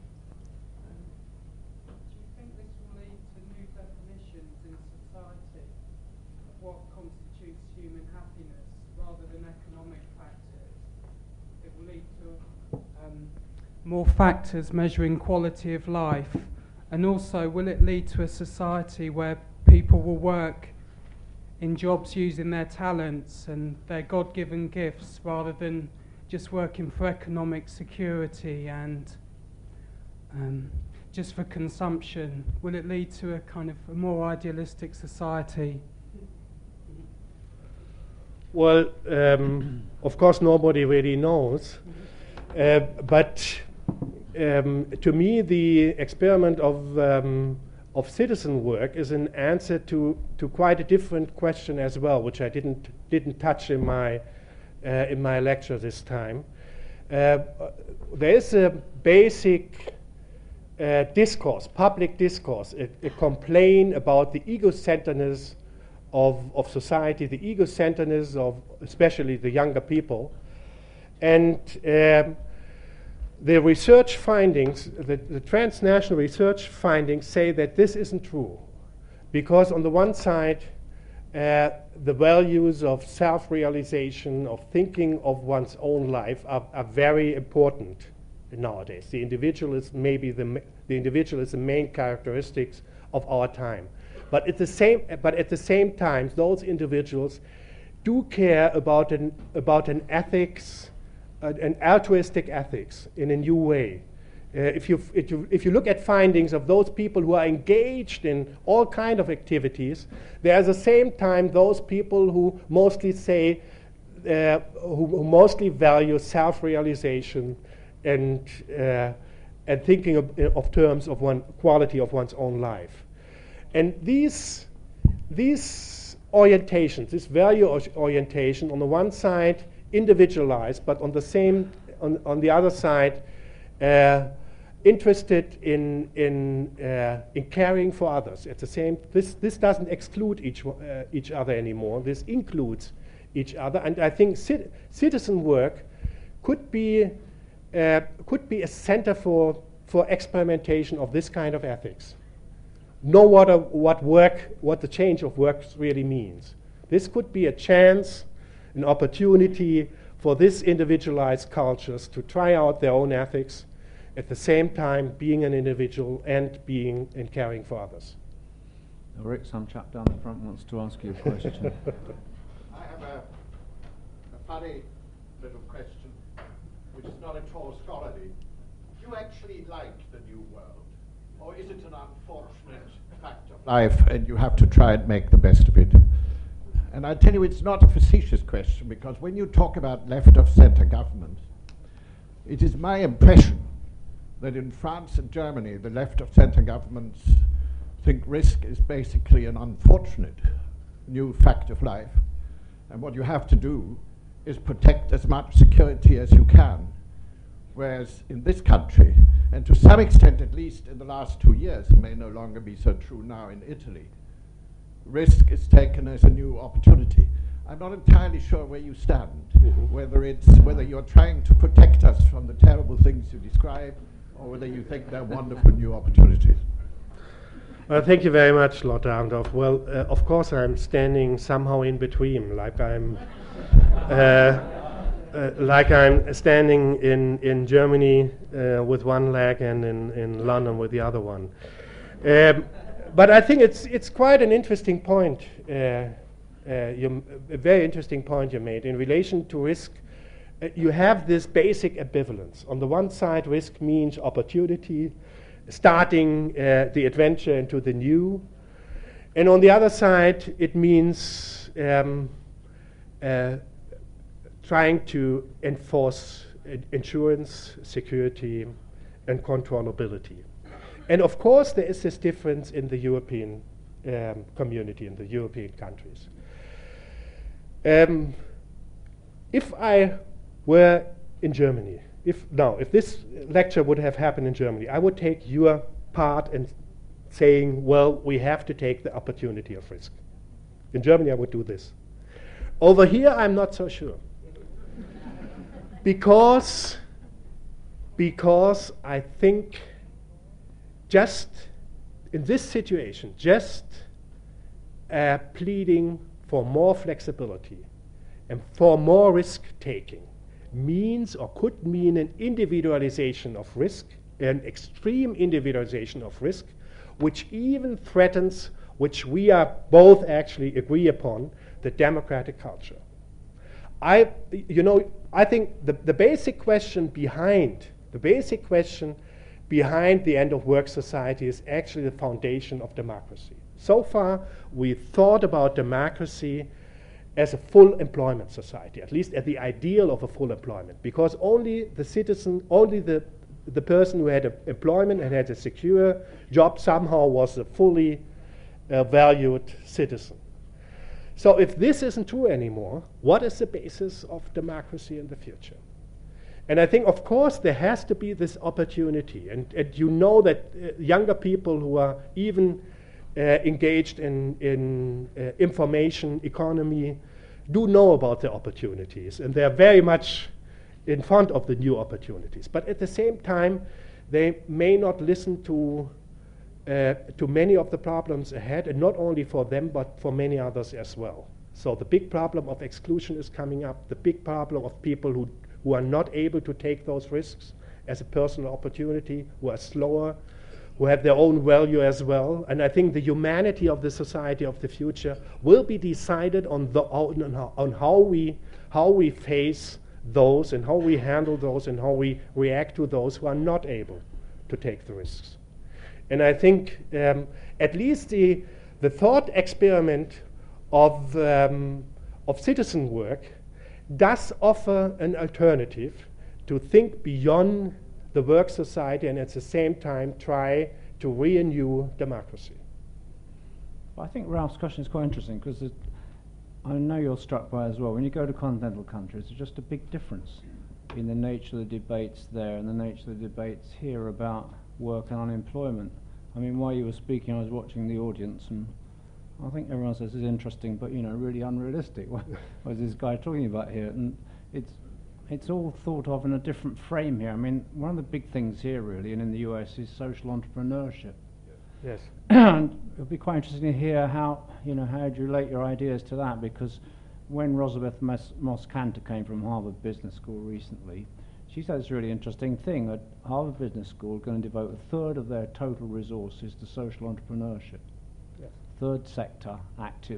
you think this will lead to new definitions in society of what constitutes human happiness rather than economic factors? It will lead to um, more factors measuring quality of life, and also will it lead to a society where people will work in jobs using their talents and their God-given gifts rather than just working for economic security and um, just for consumption? Will it lead to a kind of a more idealistic society? Well, um, of course, nobody really knows. Uh, but um, to me, the experiment of um, of citizen work is an answer to, to quite a different question as well, which I didn't didn't touch in my uh, in my lecture this time. Uh, there is a basic uh, discourse, public discourse, a, a complaint about the ego-centeredness of, of society, the ego-centeredness of especially the younger people. And um, the research findings, the, the transnational research findings say that this isn't true. Because on the one side, uh, the values of self-realization, of thinking of one's own life are, are very important nowadays. The individual is maybe the, ma the individual is the main characteristics of our time. But at the same, but at the same time, those individuals do care about an, about an ethics, uh, an altruistic ethics in a new way. Uh, if, you, if, you, if you look at findings of those people who are engaged in all kind of activities, there are at the same time those people who mostly say, uh, who, who mostly value self-realization and, uh, and thinking of, of terms of one quality of one's own life. And these, these orientations, this value orientation, on the one side individualized, but on the same, on, on the other side, uh, interested in in uh, in caring for others. At the same, this this doesn't exclude each uh, each other anymore. This includes each other, and I think cit citizen work could be uh, could be a center for for experimentation of this kind of ethics. Know what a, what work, what the change of work really means. This could be a chance, an opportunity for these individualized cultures to try out their own ethics, at the same time being an individual and being and caring for others. Rick, some chap down the front wants to ask you a question. I have a, a funny little question, which is not at all scholarly. Do you actually like the New World? Or is it an unfortunate fact of life and you have to try and make the best of it? And I tell you, it's not a facetious question, because when you talk about left-of-center government, it is my impression that in France and Germany, the left-of-center governments think risk is basically an unfortunate new fact of life. And what you have to do is protect as much security as you can. Whereas in this country, and to some extent at least in the last two years, it may no longer be so true now in Italy, risk is taken as a new opportunity. I'm not entirely sure where you stand, mm-hmm. whether it's whether you're trying to protect us from the terrible things you describe, or whether you think they're wonderful new opportunities. Well, thank you very much, Lord Dahrendorf. Well, uh, of course, I'm standing somehow in between, like I'm, uh, uh, like I'm standing in in Germany uh, with one leg and in in London with the other one. Um, but I think it's it's quite an interesting point. Uh, uh, you, a very interesting point you made in relation to risk. Uh, you have this basic ambivalence. On the one side, risk means opportunity, starting uh, the adventure into the new. And on the other side, it means um, uh, trying to enforce uh, insurance, security, and controllability. And of course, there is this difference in the European um, community, in the European countries. Um, if I were in Germany, if now, if this lecture would have happened in Germany, I would take your part in saying, well, we have to take the opportunity of risk. In Germany, I would do this. Over here, I'm not so sure. because, because I think just in this situation, just uh, pleading for more flexibility and for more risk-taking means or could mean an individualization of risk, an extreme individualization of risk, which even threatens, which we are both actually agree upon, the democratic culture. I, you know, I think the, the basic question behind, the basic question behind the end of work society is actually the foundation of democracy. So far, we thought about democracy as a full employment society, at least at the ideal of a full employment, because only the citizen, only the, the person who had a employment and had a secure job somehow was a fully uh, valued citizen. So if this isn't true anymore, what is the basis of democracy in the future? And I think, of course, there has to be this opportunity. And, and you know that uh, younger people who are even uh, engaged in, in uh, information economy do know about the opportunities. And they're very much in front of the new opportunities. But at the same time, they may not listen to, uh, to many of the problems ahead, and not only for them, but for many others as well. So the big problem of exclusion is coming up, the big problem of people who who are not able to take those risks as a personal opportunity, who are slower, who have their own value as well. And I think the humanity of the society of the future will be decided on, the, on, how, on how, we, how we face those and how we handle those and how we react to those who are not able to take the risks. And I think um, at least the, the thought experiment of, um, of citizen work does offer an alternative to think beyond the work society and at the same time try to renew democracy. I think Ralph's question is quite interesting because I know you're struck by it as well. When you go to continental countries, there's just a big difference in the nature of the debates there and the nature of the debates here about work and unemployment. I mean, while you were speaking, I was watching the audience, and I think everyone says it's interesting, but you know, really unrealistic. What was this guy talking about here? And it's it's all thought of in a different frame here. I mean, one of the big things here, really, and in the U S, is social entrepreneurship. Yes. And it'll be quite interesting to hear how you know how you relate your ideas to that, because when Rosabeth Moss Kanter came from Harvard Business School recently, she said it's a really interesting thing that Harvard Business School are going to devote a third of their total resources to social entrepreneurship. Third sector active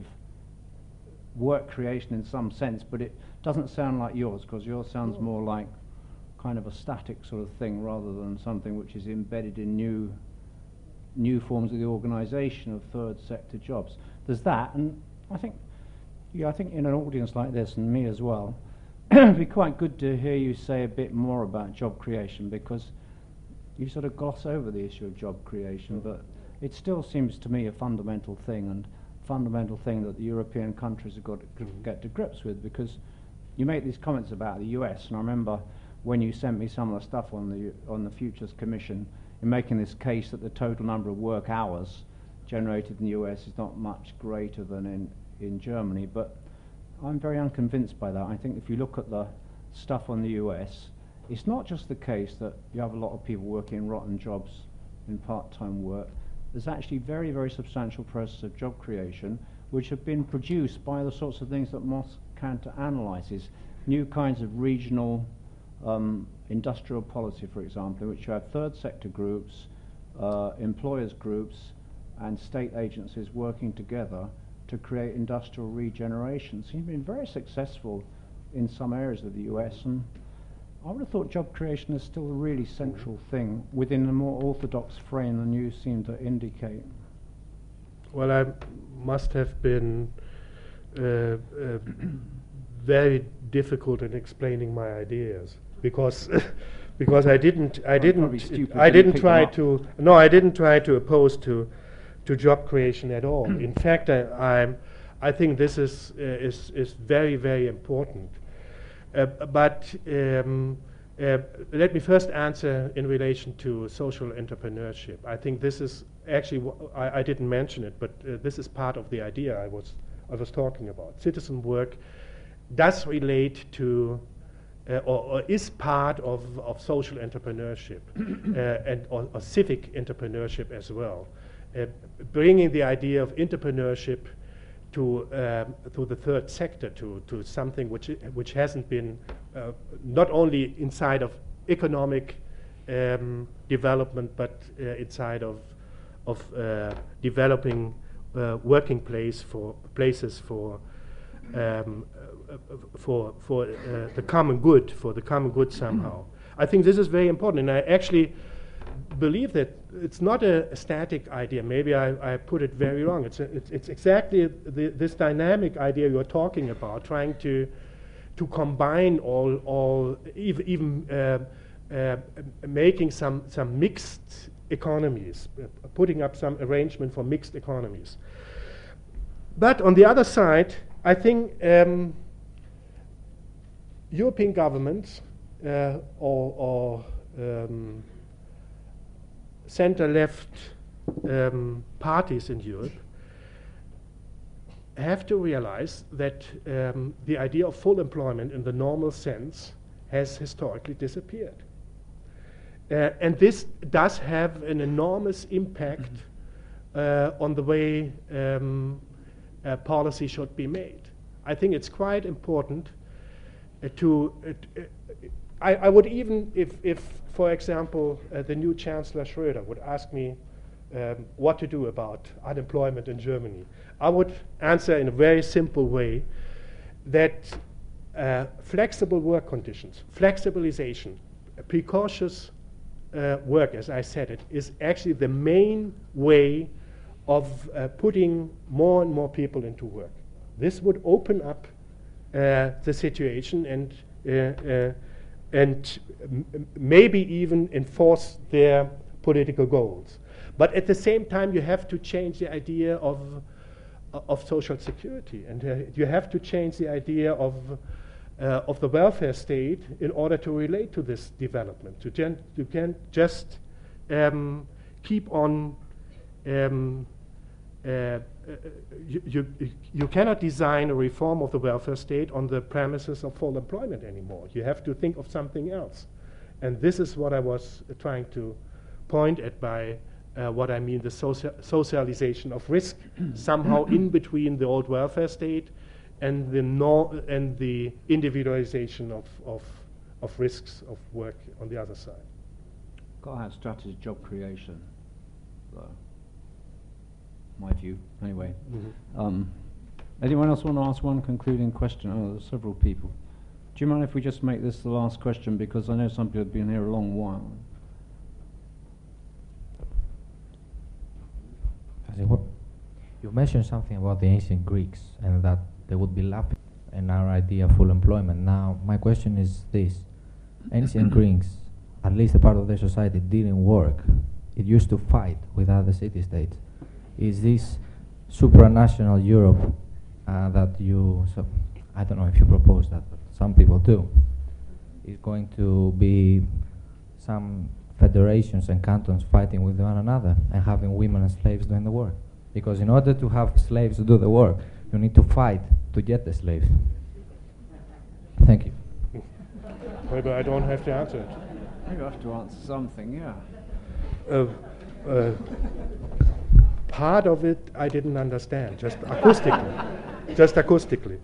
work creation in some sense, but it doesn't sound like yours, because yours sounds more like kind of a static sort of thing rather than something which is embedded in new new forms of the organisation of third sector jobs. There's that, and I think yeah, I think in an audience like this, and me as well, it'd be quite good to hear you say a bit more about job creation, because you sort of gloss over the issue of job creation, but it still seems to me a fundamental thing, and fundamental thing that the European countries have got to get to grips with, because you make these comments about the U S, and I remember when you sent me some of the stuff on the on the Futures Commission, you're making this case that the total number of work hours generated in the U S is not much greater than in, in Germany, but I'm very unconvinced by that. I think if you look at the stuff on the U S, it's not just the case that you have a lot of people working in rotten jobs in part-time work. There's actually very, very substantial process of job creation which have been produced by the sorts of things that Moss Kanter analyses. New kinds of regional um, industrial policy, for example, in which you have third sector groups, uh, employers groups, and state agencies working together to create industrial regeneration. So you've been very successful in some areas of the U S, and I would have thought job creation is still a really central thing within a more orthodox frame than you seem to indicate. Well, I must have been uh, uh, very difficult in explaining my ideas, because because I didn't I didn't I didn't try to no I didn't try to oppose to to job creation at all. In fact, I I'm, I think this is uh, is is very very important. Uh, but um, uh, let me first answer in relation to social entrepreneurship. I think this is actually, w I, I didn't mention it, but uh, this is part of the idea I was, I was talking about. Citizen work does relate to, uh, or, or is part of, of social entrepreneurship uh, and or, or civic entrepreneurship as well. Uh, bringing the idea of entrepreneurship to um, to the third sector, to to something which which hasn't been uh, not only inside of economic um, development, but uh, inside of of uh, developing uh, working place for places for um, uh, for for uh, the common good, for the common good somehow. I think this is very important, and I actually believe that it's not a, a static idea. Maybe I, I put it very wrong. It's, a, it's, it's exactly the, this dynamic idea you're talking about, trying to to combine all, all even, even uh, uh, making some, some mixed economies, uh, putting up some arrangement for mixed economies. But on the other side, I think um, European governments uh, or, or um, center-left um, parties in Europe have to realize that um, the idea of full employment in the normal sense has historically disappeared. Uh, and this does have an enormous impact uh, on the way um, uh, policy should be made. I think it's quite important uh, to, uh, uh, I, I would even, if, if for example, uh, the new Chancellor Schröder would ask me um, what to do about unemployment in Germany, I would answer in a very simple way that uh, flexible work conditions, flexibilization, precautious uh, work, as I said it, is actually the main way of uh, putting more and more people into work. This would open up uh, the situation and uh, uh, and m maybe even enforce their political goals. But at the same time, you have to change the idea of uh, of social security, and uh, you have to change the idea of uh, of the welfare state in order to relate to this development. To gen you can't just um, keep on. Um, Uh, uh, you, you, you cannot design a reform of the welfare state on the premises of full employment anymore. You have to think of something else. And this is what I was uh, trying to point at by uh, what I mean the socia socialization of risk, somehow in between the old welfare state and the, no and the individualization of, of, of risks of work on the other side. Got to have strategy, job creation, though. My view, anyway. Mm-hmm. um, anyone else want to ask one concluding question? Oh, there's several people. Do you mind if we just make this the last question, because I know some people have been here a long while. You mentioned something about the ancient Greeks and that they would be laughing at our idea of full employment. Now, my question is this. Ancient Greeks, at least a part of their society, didn't work. It used to fight with other city-states. Is this supranational Europe uh, that you, so I don't know if you propose that, but some people do, is going to be some federations and cantons fighting with one another and having women and slaves doing the work? Because in order to have slaves do the work, you need to fight to get the slaves. Thank you. Maybe I don't have to answer it. You have to answer something, yeah. Uh, uh, Part of it I didn't understand, just acoustically. just acoustically.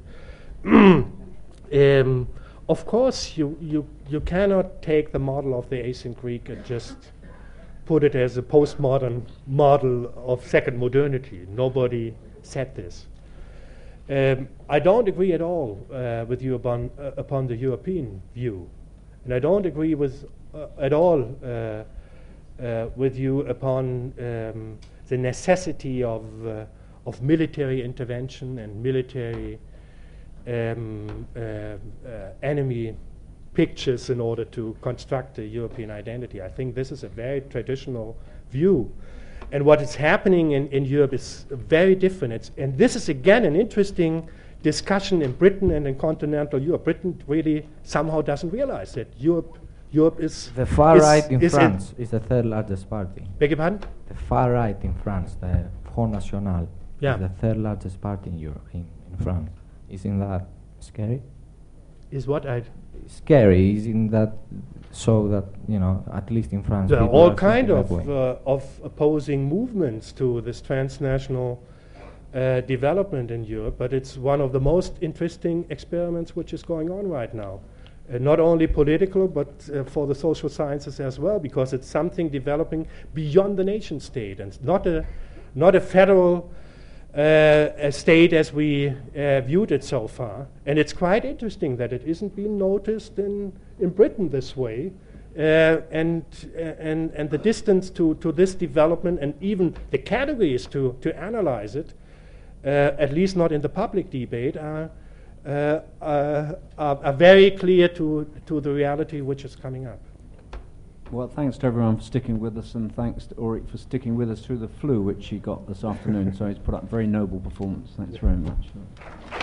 um, of course, you, you, you cannot take the model of the ancient Greek and just put it as a postmodern model of second modernity. Nobody said this. Um, I don't agree at all uh, with you upon, uh, upon the European view. And I don't agree with uh, at all uh, uh, with you upon um, the necessity of, uh, of military intervention and military um, uh, uh, enemy pictures in order to construct a European identity. I think this is a very traditional view. And what is happening in, in Europe is very different. It's, and this is again an interesting discussion in Britain and in continental Europe. Britain really somehow doesn't realize that Europe Europe is... The far is right in is France is the third largest party. Beg your pardon? The far right in France, the Front National, yeah. is the third largest party in Europe, in, in France. Isn't that scary? Is what I... Scary, isn't that so that, you know, at least in France... There are people all are kind thinking of, that way. uh, of opposing movements to this transnational uh, development in Europe, but it's one of the most interesting experiments which is going on right now. Uh, not only political, but uh, for the social sciences as well, because it's something developing beyond the nation state, and not a, not a federal uh, a state as we uh, viewed it so far. And it's quite interesting that it isn't being noticed in, in Britain this way, uh, and, uh, and, and the distance to, to this development and even the categories to, to analyze it, uh, at least not in the public debate, are Uh, uh, are, are very clear to, to the reality which is coming up. Well, thanks to everyone for sticking with us, and thanks to Ulrich for sticking with us through the flu which he got this afternoon. So he's put up a very noble performance. Thanks very much.